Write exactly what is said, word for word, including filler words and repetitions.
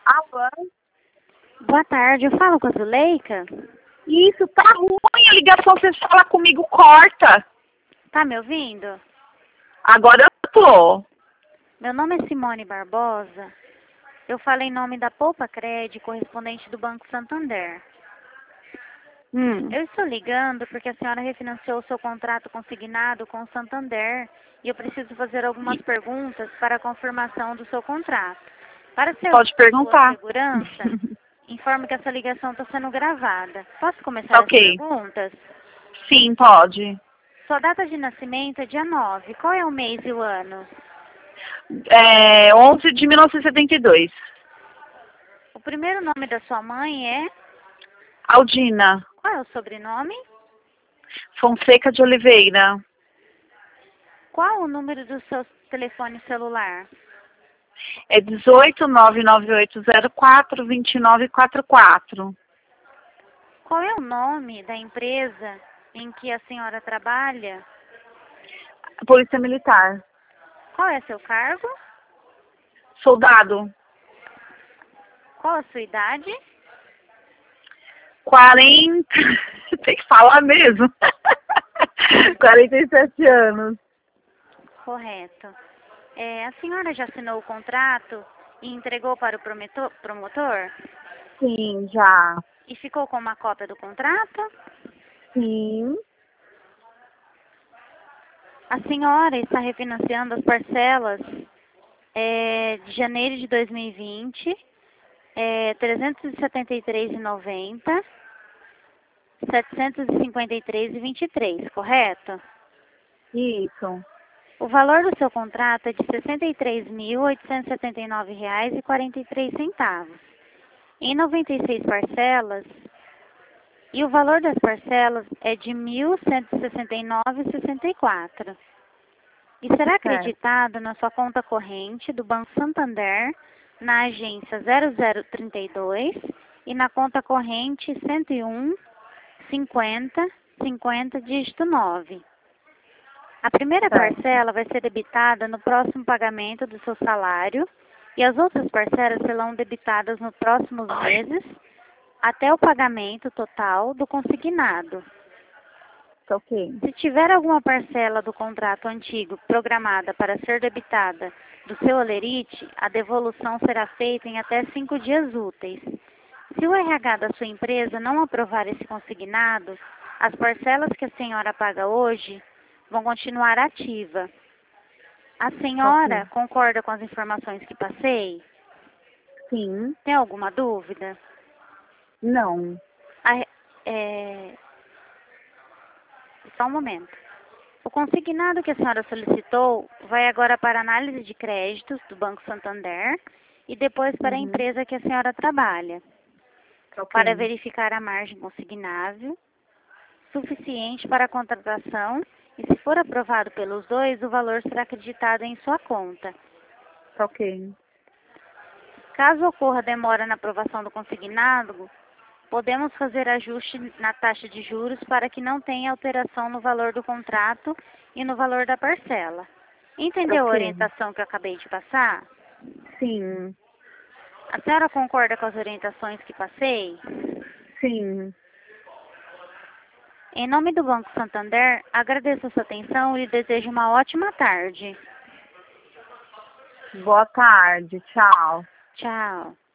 Alô? Boa tarde, eu falo com a Zuleika. Isso, tá ruim a ligação, você fala comigo, corta. Tá me ouvindo? Agora eu tô. Meu nome é Simone Barbosa. Eu falo em nome da Poupa Cred, correspondente do Banco Santander. Hum. Eu estou ligando porque a senhora refinanciou o seu contrato consignado com o Santander e eu preciso fazer algumas perguntas para a confirmação do seu contrato. Para ser Pode perguntar. sua segurança, informo que essa ligação está sendo gravada. Posso começar Ok. as perguntas? Sim, pode. Sua data de nascimento é dia nove. Qual é o mês e o ano? É onze de mil novecentos e setenta e dois. O primeiro nome da sua mãe é? Aldina Qual é o sobrenome? Fonseca de Oliveira. Qual o número do seu telefone celular? É dezoito, nove nove oito zero quatro, vinte e nove quarenta e quatro. Qual é o nome da empresa em que a senhora trabalha? Polícia Militar. Qual é seu cargo? Soldado. Qual a sua idade? quarenta. Tem que falar mesmo. quarenta e sete anos. Correto. É, a senhora já assinou o contrato e entregou para o prometor- promotor? Sim, já. E ficou com uma cópia do contrato? Sim. A senhora está refinanciando as parcelas é, de janeiro de dois mil e vinte, é, trezentos e setenta e três reais e noventa centavos, setecentos e cinquenta e três reais e vinte e três centavos, correto? Isso. O valor do seu contrato é de sessenta e três mil, oitocentos e setenta e nove reais e quarenta e três centavos. Em noventa e seis parcelas, e o valor das parcelas é de mil cento e sessenta e nove reais e sessenta e quatro centavos. E será Certo. acreditado na sua conta corrente do Banco Santander, na agência zero zero trinta e dois e na conta corrente cento e um, cinquenta, cinquenta, dígito nove. A primeira Certo. parcela vai ser debitada no próximo pagamento do seu salário e as outras parcelas serão debitadas nos próximos meses até o pagamento total do consignado. Ok. Se tiver alguma parcela do contrato antigo programada para ser debitada do seu holerite, a devolução será feita em até cinco dias úteis. Se o R H da sua empresa não aprovar esse consignado, as parcelas que a senhora paga hoje vão continuar ativas. A senhora Ok. concorda com as informações que passei? Sim. Tem alguma dúvida? Não. A, é... Só um momento. O consignado que a senhora solicitou vai agora para a análise de créditos do Banco Santander e depois para a Uhum. empresa que a senhora trabalha, Ok. para verificar a margem consignável suficiente para a contratação e, se for aprovado pelos dois, o valor será acreditado em sua conta. Ok. Caso ocorra demora na aprovação do consignado, podemos fazer ajuste na taxa de juros para que não tenha alteração no valor do contrato e no valor da parcela. Entendeu a Ok. orientação que eu acabei de passar? Sim. A senhora concorda com as orientações que passei? Sim. Em nome do Banco Santander, agradeço a sua atenção e desejo uma ótima tarde. Boa tarde. Tchau. Tchau.